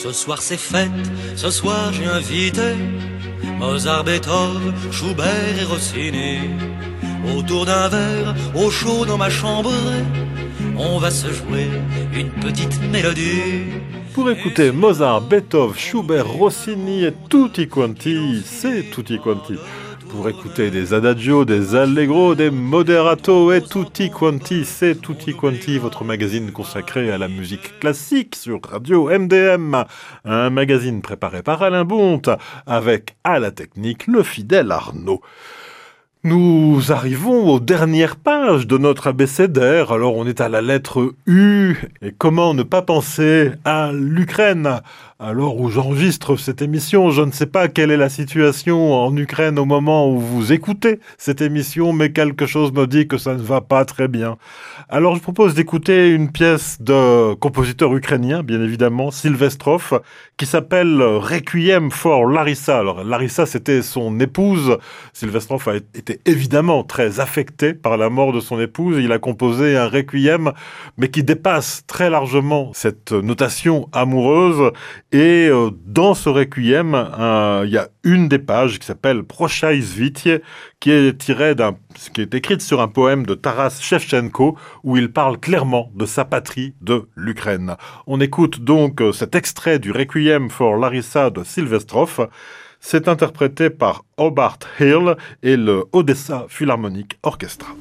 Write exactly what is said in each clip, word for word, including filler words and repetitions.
Ce soir c'est fête, ce soir j'ai invité Mozart, Beethoven, Schubert et Rossini. Autour d'un verre, au chaud dans ma chambre, on va se jouer une petite mélodie. Pour écouter Mozart, Beethoven, Schubert, Rossini et tutti quanti, c'est tutti quanti. Pour écouter des adagios, des allegro, des moderato et tutti quanti, c'est tutti quanti, votre magazine consacré à la musique classique sur Radio M D M. Un magazine préparé par Alain Bonte, avec à la technique le fidèle Arnaud. Nous arrivons aux dernières pages de notre abécédaire, alors on est à la lettre U, et comment ne pas penser à l'Ukraine ? Alors où j'enregistre cette émission, je ne sais pas quelle est la situation en Ukraine au moment où vous écoutez cette émission, mais quelque chose me dit que ça ne va pas très bien. Alors je propose d'écouter une pièce de compositeur ukrainien, bien évidemment, Sylvestrov, qui s'appelle Requiem for Larissa. Alors Larissa, c'était son épouse. Sylvestrov a été évidemment très affecté par la mort de son épouse. Il a composé un requiem, mais qui dépasse très largement cette notation amoureuse. Et euh, dans ce requiem, euh, il y a une des pages qui s'appelle Prochaï Svitie, qui est tirée d'un, qui est écrite sur un poème de Taras Shevchenko, où il parle clairement de sa patrie, de l'Ukraine. On écoute donc euh, cet extrait du Requiem for Larissa de Sylvestrov. C'est interprété par Hobart Hill et le Odessa Philharmonic Orchestra.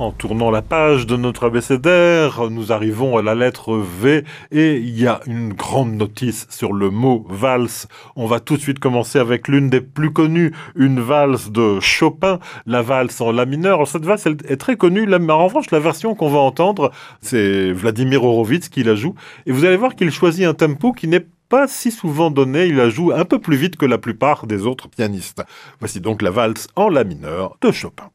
En tournant la page de notre abécédaire, nous arrivons à la lettre V et il y a une grande notice sur le mot valse. On va tout de suite commencer avec l'une des plus connues, une valse de Chopin, la valse en la mineur. Alors, cette valse elle est très connue, mais en revanche la version qu'on va entendre, c'est Vladimir Horowitz qui la joue. Et vous allez voir qu'il choisit un tempo qui n'est pas si souvent donné, il la joue un peu plus vite que la plupart des autres pianistes. Voici donc la valse en la mineur de Chopin.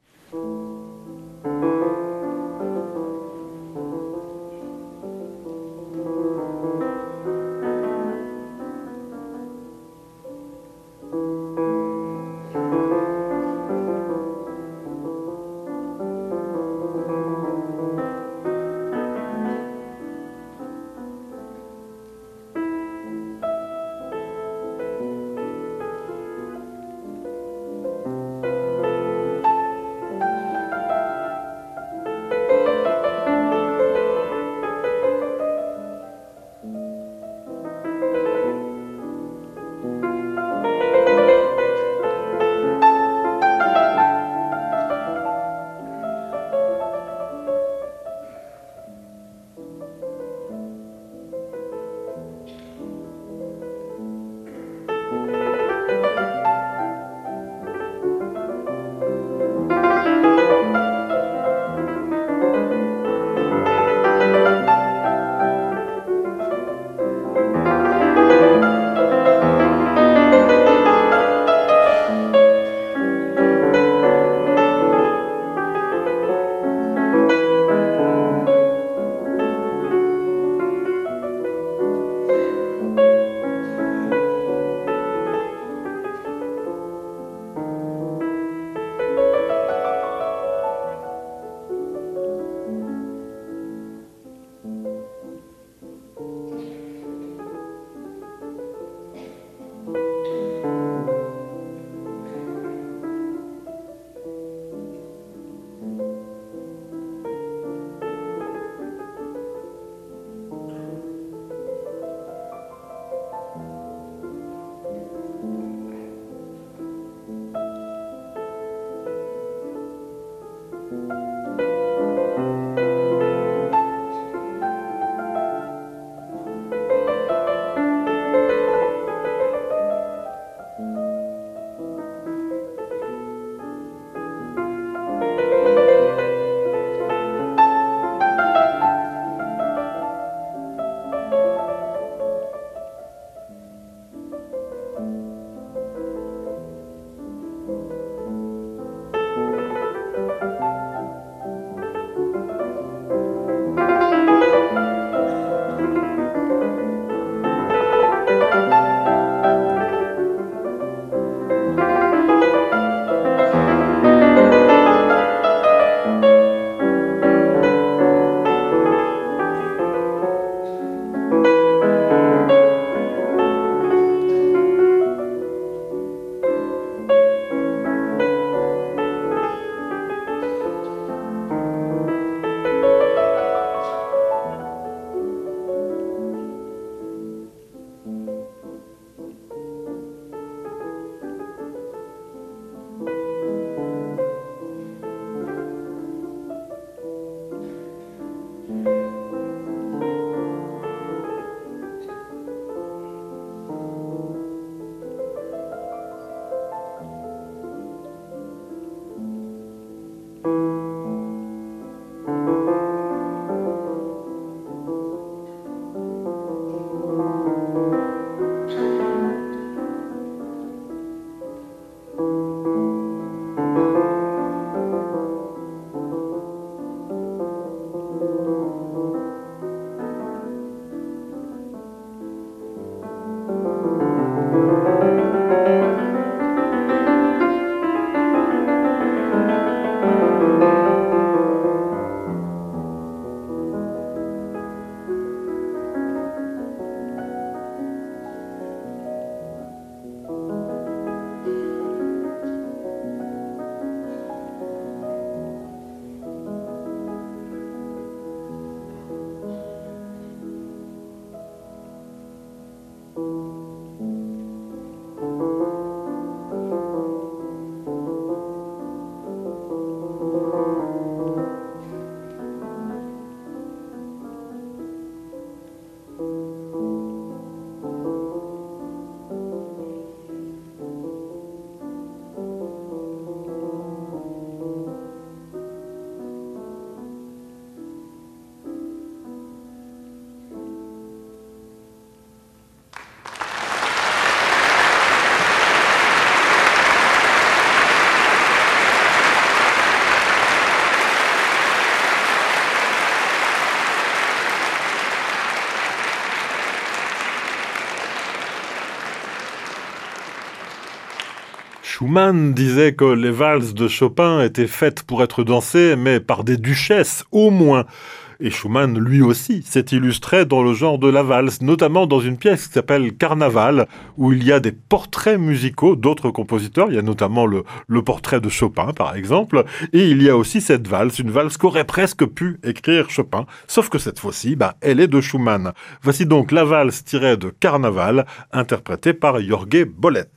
Schumann disait que les valses de Chopin étaient faites pour être dansées, mais par des duchesses, au moins. Et Schumann, lui aussi, s'est illustré dans le genre de la valse, notamment dans une pièce qui s'appelle Carnaval, où il y a des portraits musicaux d'autres compositeurs. Il y a notamment le, le portrait de Chopin, par exemple. Et il y a aussi cette valse, une valse qu'aurait presque pu écrire Chopin, sauf que cette fois-ci, bah, elle est de Schumann. Voici donc la valse tirée de Carnaval, interprétée par Jorge Bollet.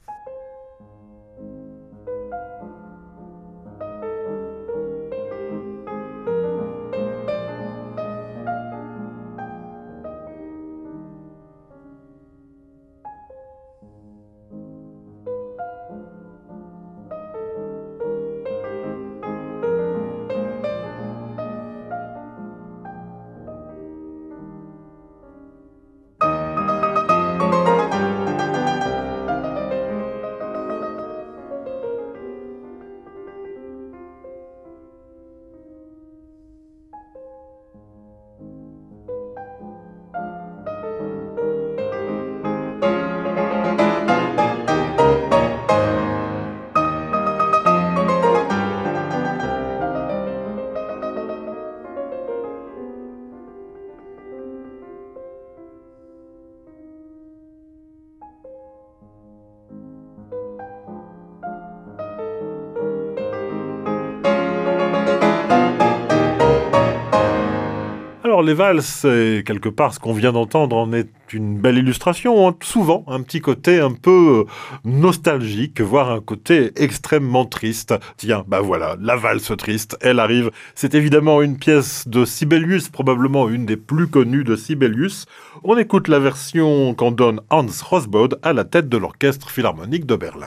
Alors les valses, et quelque part ce qu'on vient d'entendre en est une belle illustration, hein. Souvent un petit côté un peu nostalgique, voire un côté extrêmement triste. Tiens, bah voilà, la valse triste, elle arrive. C'est évidemment une pièce de Sibelius, probablement une des plus connues de Sibelius. On écoute la version qu'en donne Hans Rosbaud à la tête de l'Orchestre Philharmonique de Berlin.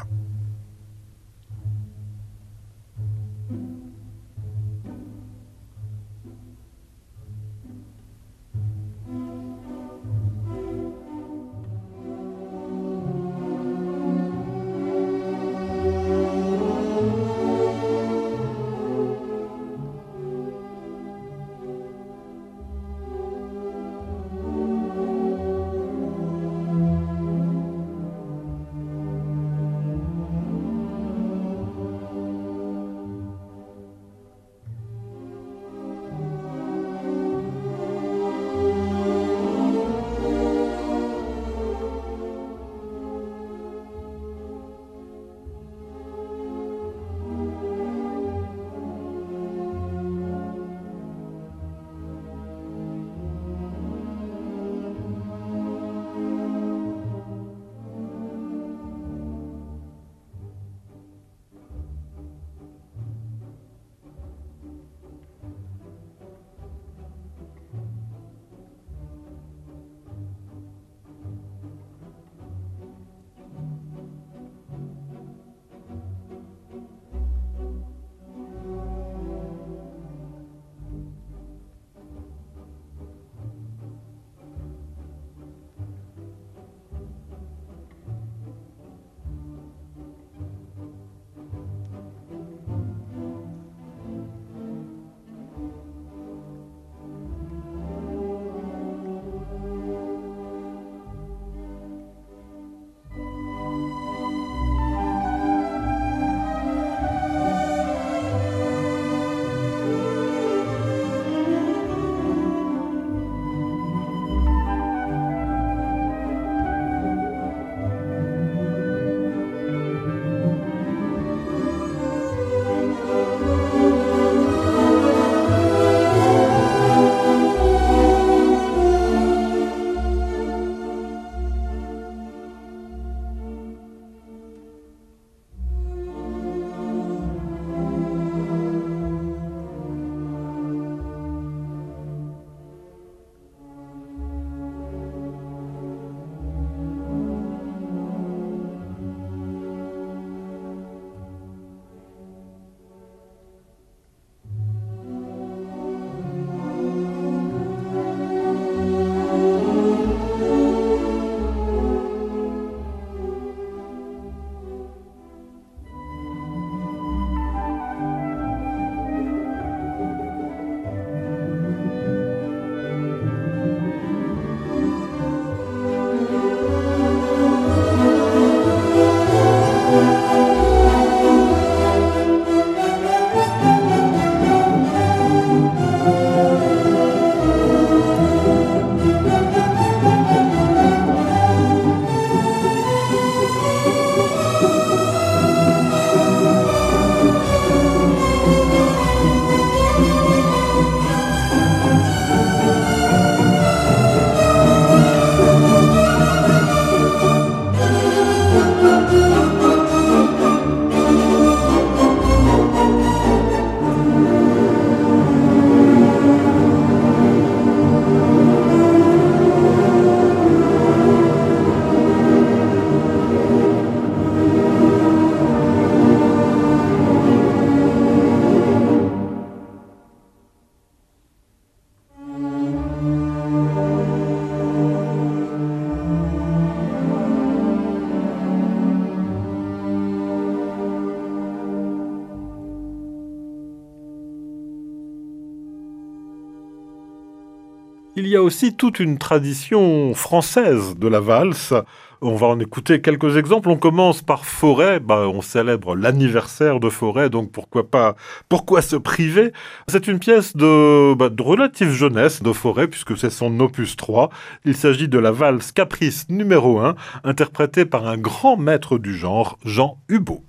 Il y a aussi toute une tradition française de la valse. On va en écouter quelques exemples. On commence par Forêt. Bah, on célèbre l'anniversaire de Forêt, donc pourquoi pas, pourquoi se priver? C'est une pièce de, bah, de relative jeunesse de Forêt, puisque c'est son opus trois. Il s'agit de la valse Caprice numéro un, interprétée par un grand maître du genre, Jean Hubaut.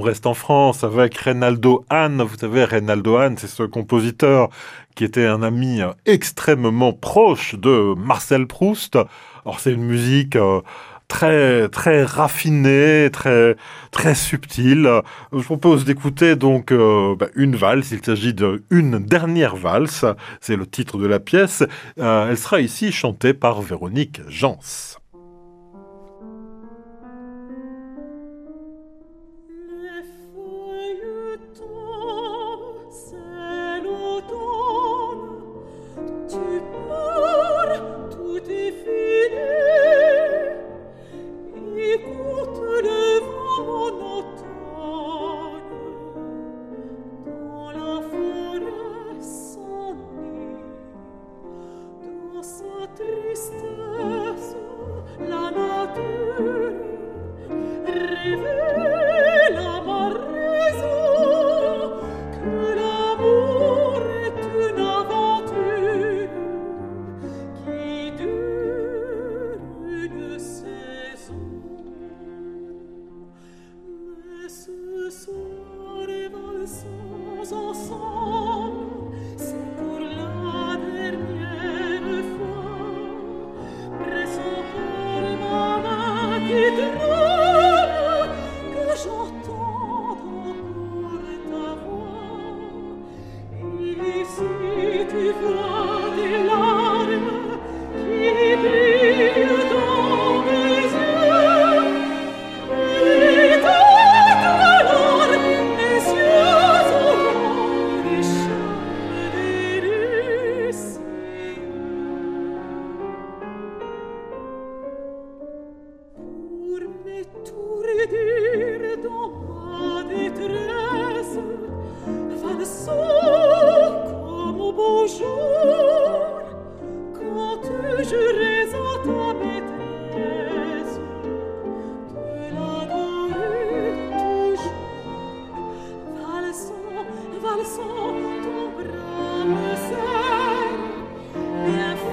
reste en France avec Reynaldo Hahn. Vous savez, Reynaldo Hahn, c'est ce compositeur qui était un ami extrêmement proche de Marcel Proust. Alors c'est une musique euh, très très raffinée, très très subtile. Je vous propose d'écouter donc euh, bah, une valse. Il s'agit d'une dernière valse. C'est le titre de la pièce. Euh, elle sera ici chantée par Véronique Jans.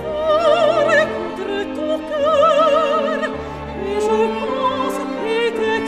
Et je pense éternellement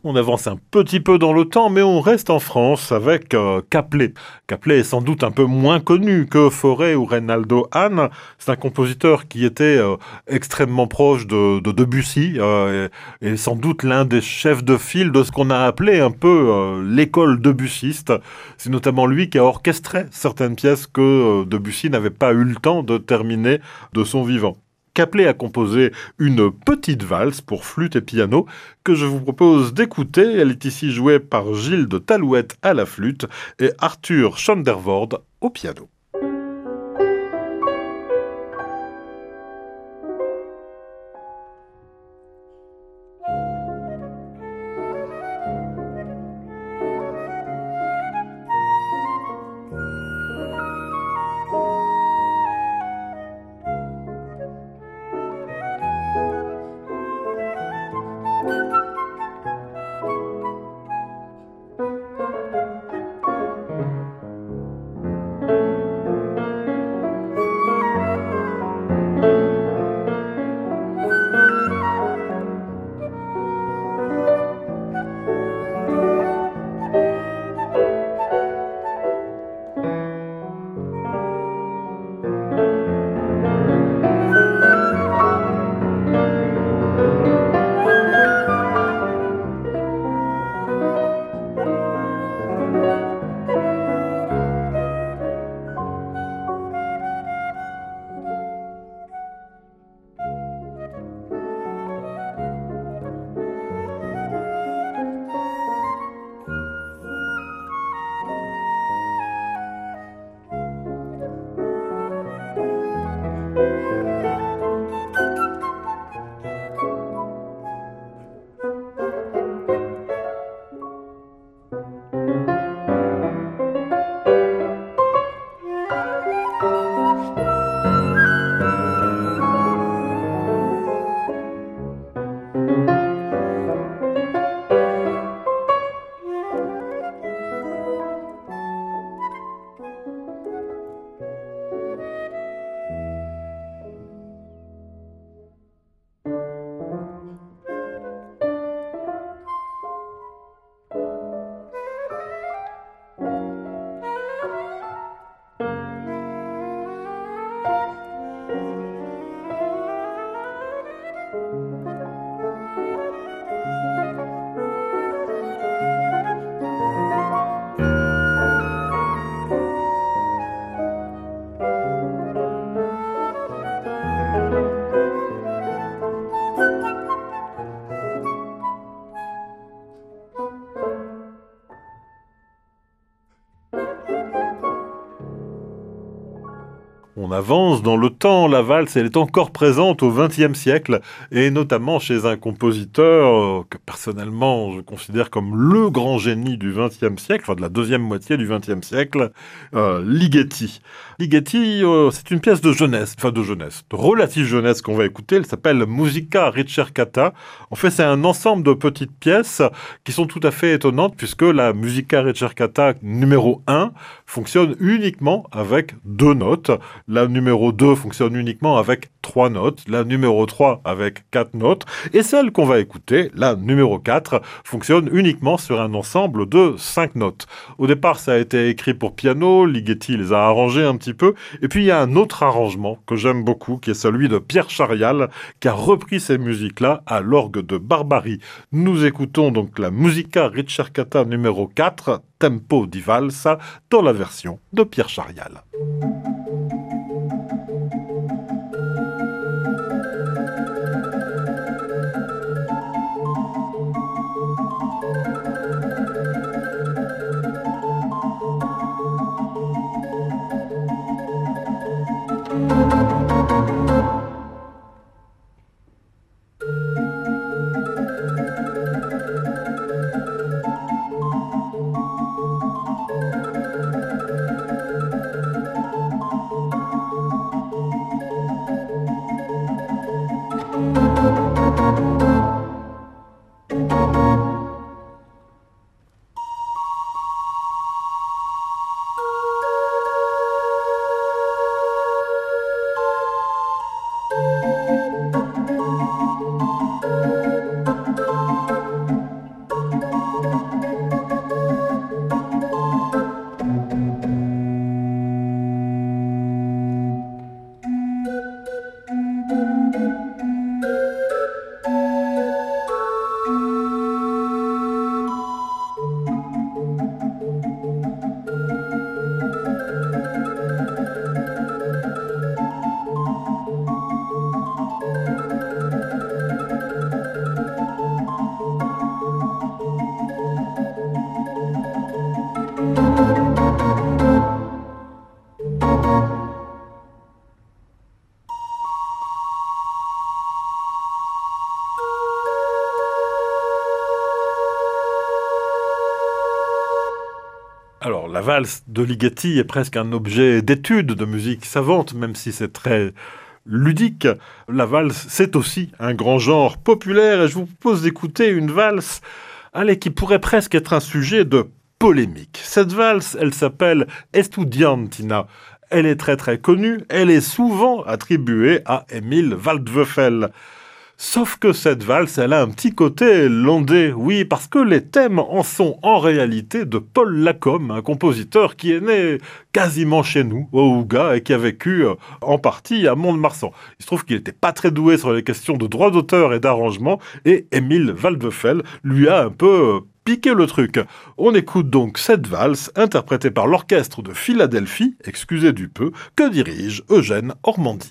On avance un petit peu dans le temps, mais on reste en France avec euh, Caplet. Caplet est sans doute un peu moins connu que Fauré ou Reynaldo Hahn. C'est un compositeur qui était euh, extrêmement proche de, de Debussy euh, et, et sans doute l'un des chefs de file de ce qu'on a appelé un peu euh, l'école debussiste. C'est notamment lui qui a orchestré certaines pièces que euh, Debussy n'avait pas eu le temps de terminer de son vivant. Caplet a composé une petite valse pour flûte et piano que je vous propose d'écouter. Elle est ici jouée par Gilles de Talouette à la flûte et Arthur Schondervoord au piano. On avance dans le temps, la valse, elle est encore présente au vingtième siècle, et notamment chez un compositeur que personnellement je considère comme le grand génie du vingtième siècle, enfin de la deuxième moitié du vingtième siècle, euh, Ligeti. Ligeti, euh, c'est une pièce de jeunesse, enfin de jeunesse, de relative jeunesse qu'on va écouter, elle s'appelle Musica Ricercata. En fait, c'est un ensemble de petites pièces qui sont tout à fait étonnantes, puisque la Musica Ricercata numéro un fonctionne uniquement avec deux notes. La numéro deux fonctionne uniquement avec trois notes, la numéro trois avec quatre notes, et celle qu'on va écouter, la numéro quatre, fonctionne uniquement sur un ensemble de cinq notes. Au départ, ça a été écrit pour piano, Ligeti les a arrangés un petit peu, et puis il y a un autre arrangement que j'aime beaucoup, qui est celui de Pierre Charial, qui a repris ces musiques-là à l'orgue de Barbarie. Nous écoutons donc la Musica Ricercata numéro quatre, Tempo di Valsa, dans la version de Pierre Charial. Alors, la valse de Ligeti est presque un objet d'étude de musique savante, même si c'est très ludique. La valse, c'est aussi un grand genre populaire, et je vous propose d'écouter une valse, allez, qui pourrait presque être un sujet de polémique. Cette valse, elle s'appelle Estudiantina. Elle est très très connue, elle est souvent attribuée à Emil Waldwöffel. Sauf que cette valse, elle a un petit côté landais, oui, parce que les thèmes en sont en réalité de Paul Lacombe, un compositeur qui est né quasiment chez nous, au Houga, et qui a vécu en partie à Mont-de-Marsan. Il se trouve qu'il n'était pas très doué sur les questions de droit d'auteur et d'arrangement, et Emil Waldwöffel lui a un peu piqué le truc. On écoute donc cette valse, interprétée par l'orchestre de Philadelphie, excusez du peu, que dirige Eugène Ormandy.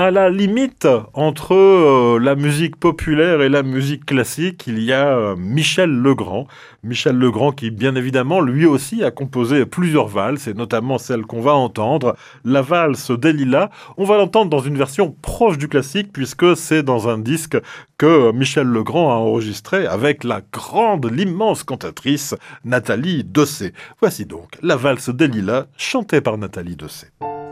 à la limite entre euh, la musique populaire et la musique classique, il y a euh, Michel Legrand. Michel Legrand qui, bien évidemment, lui aussi a composé plusieurs valses, et notamment celle qu'on va entendre, la valse des Lilas. On va l'entendre dans une version proche du classique, puisque c'est dans un disque que Michel Legrand a enregistré avec la grande, l'immense cantatrice Nathalie Dessay. Voici donc la valse des Lilas, chantée par Nathalie Dessay.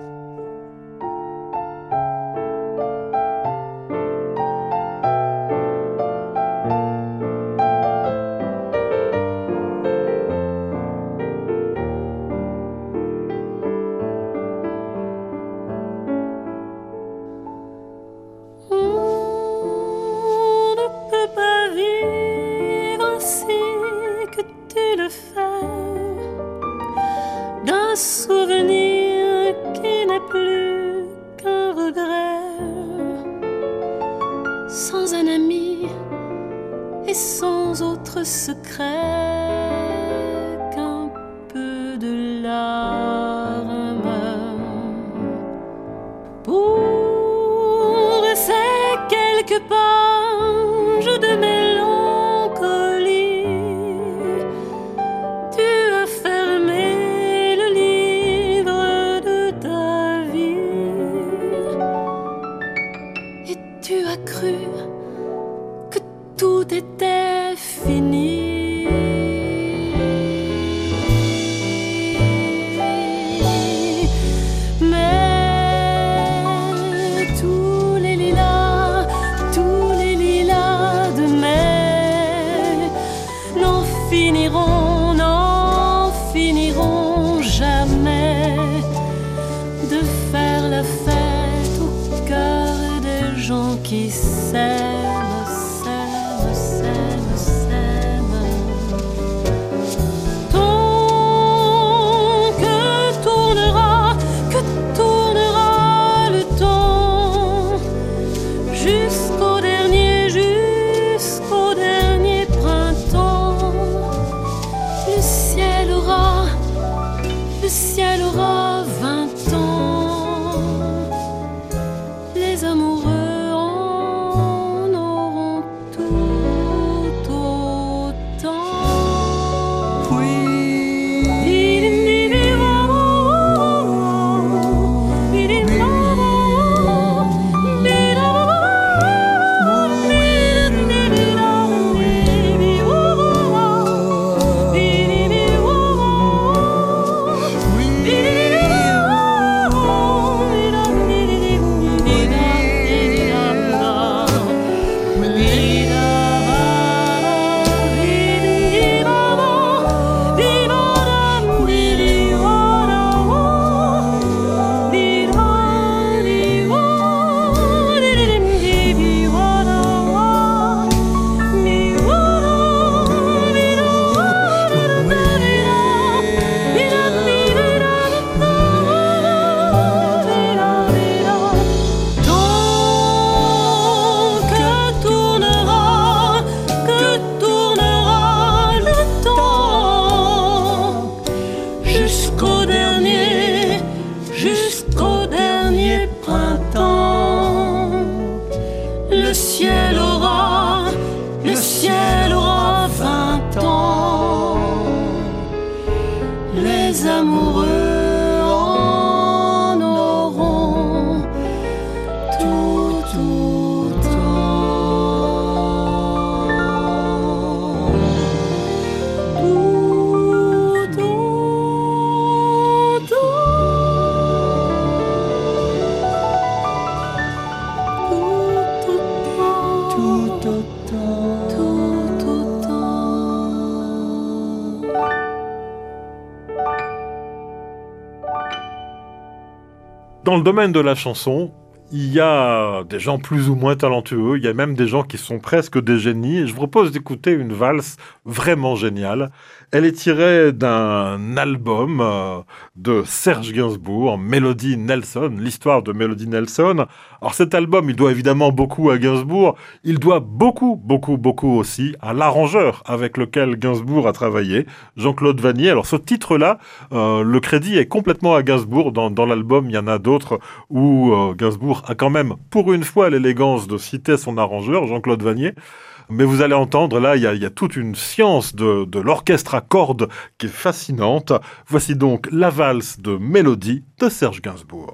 Dans le domaine de la chanson, il y a des gens plus ou moins talentueux, il y a même des gens qui sont presque des génies. Et je vous propose d'écouter une valse vraiment géniale. Elle est tirée d'un album euh, de Serge Gainsbourg, Mélodie Nelson, l'histoire de Mélodie Nelson. Alors cet album, il doit évidemment beaucoup à Gainsbourg. Il doit beaucoup, beaucoup, beaucoup aussi à l'arrangeur avec lequel Gainsbourg a travaillé, Jean-Claude Vannier. Alors ce titre-là, euh, le crédit est complètement à Gainsbourg. Dans, dans l'album, il y en a d'autres où euh, Gainsbourg Compositeur a quand même, pour une fois, l'élégance de citer son arrangeur, Jean-Claude Vannier. Mais vous allez entendre, là, il y a, il y a toute une science de, de l'orchestre à cordes qui est fascinante. Voici donc la valse de Mélodie de Serge Gainsbourg.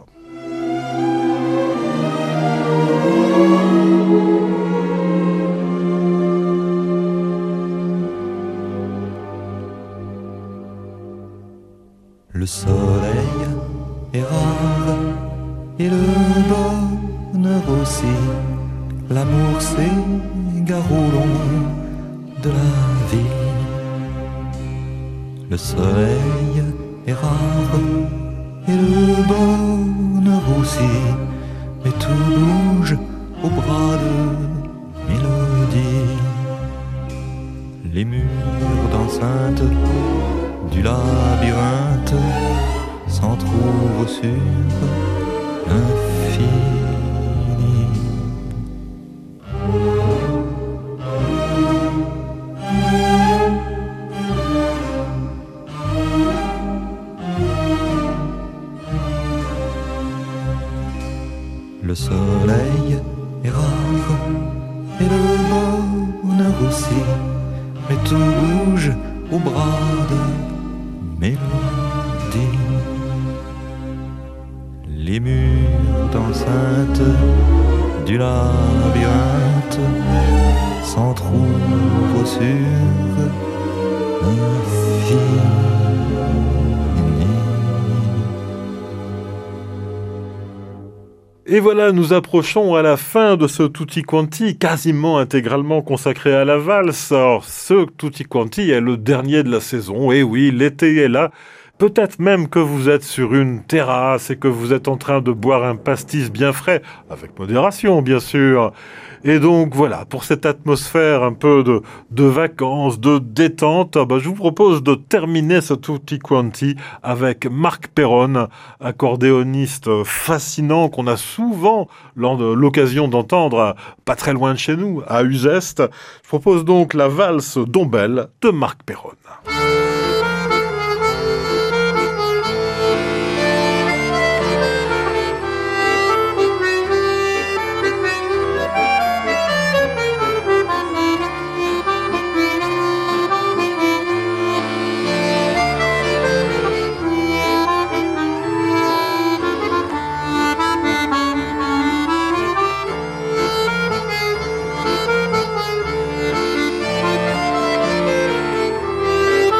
Le soleil est rare et le bonheur aussi. L'amour s'égare au long de la vie. Le soleil est rare et le bonheur aussi. Mais tout bouge au bras de mélodie. Les murs d'enceinte du labyrinthe s'entrouvent sur l'infini. Le soleil est rare et le bonheur aussi, mais tout bouge au bras de mélodie. Les murs d'enceinte du labyrinthe s'entrouvent sur l'infini. Et voilà, nous approchons à la fin de ce Tutti Quanti, quasiment intégralement consacré à la valse. Alors, ce Tutti Quanti est le dernier de la saison, et oui, l'été est là. Peut-être même que vous êtes sur une terrasse et que vous êtes en train de boire un pastis bien frais, avec modération bien sûr. Et donc voilà, pour cette atmosphère un peu de, de vacances, de détente, bah, je vous propose de terminer ce Tutti Quanti avec Marc Perron, accordéoniste fascinant qu'on a souvent l'occasion d'entendre pas très loin de chez nous, à Uzès. Je propose donc la valse d'Ombel de Marc Perron. Thank you.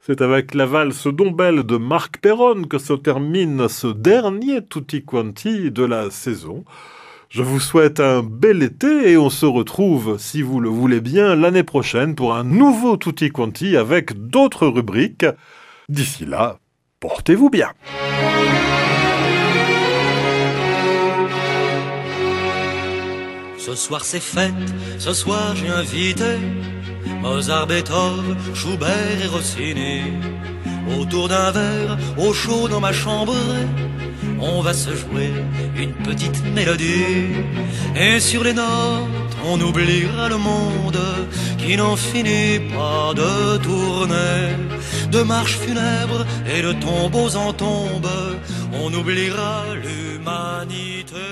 C'est avec la valse Dombelle de Marc Perron que se termine ce dernier Tutti Quanti de la saison. Je vous souhaite un bel été et on se retrouve, si vous le voulez bien, l'année prochaine pour un nouveau Tutti Quanti avec d'autres rubriques. D'ici là, portez-vous bien. Ce soir c'est fête, ce soir j'ai invité Mozart, Beethoven, Schubert et Rossini. Autour d'un verre, au chaud dans ma chambre, on va se jouer une petite mélodie. Et sur les notes, on oubliera le monde qui n'en finit pas de tourner. De marches funèbres et de tombeaux en tombe, on oubliera l'humanité.